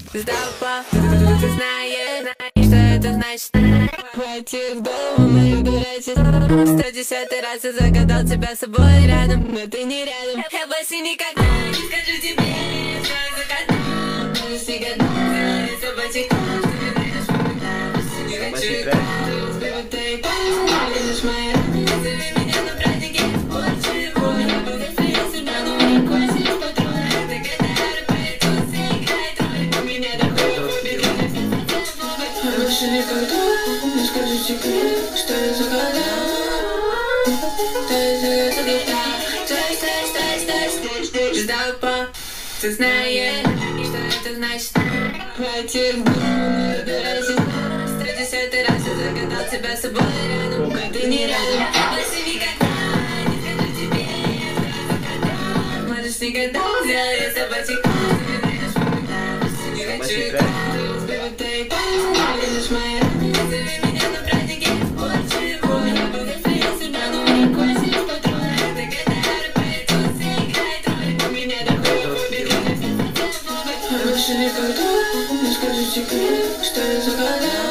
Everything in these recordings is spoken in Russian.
Ждал, ты знаешь, что это значит. Хватит голову мою дурачить. 110 раз я загадал тебя с собой рядом, но ты не рядом. Я больше никогда не скажу тебе, что я загадал. Можешь всегда сделать собачий кот. Ты меня вспоминаешь, не хочу играть. Baby, ты лишь моя. Зови меня на празднике, больше его. Я буду стоять себя, но не косишь патрон. Это гитара, поэтому играет роль. У меня такой бегает. Больше никогда не скажу тебе, что я загадал. Ждал, ты знаешь, что это значит. Хватит голову дурачить. 110 раз я загадал тебя с собой рядом, но ты не рядом. Больше никогда не скажу тебе, что я загадал. Можешь никогда сделать собачий кот. Ты меня вспоминаешь, не хочу играть. Baby, ты лишь моя. Зови меня на празднике, больше его. Я буду стоять себя, но не косишь патрон. Это гитара, поэтому играет роль. У меня такой бегает. Больше никогда не скажу тебе, что я загадал.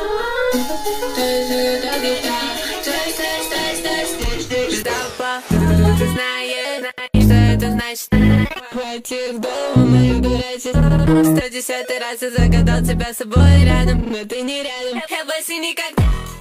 Ждал, ты знаешь, что это значит. Хватит голову мою дурачить. 110 раз я загадал тебя с собой рядом, но ты не рядом. Я больше никогда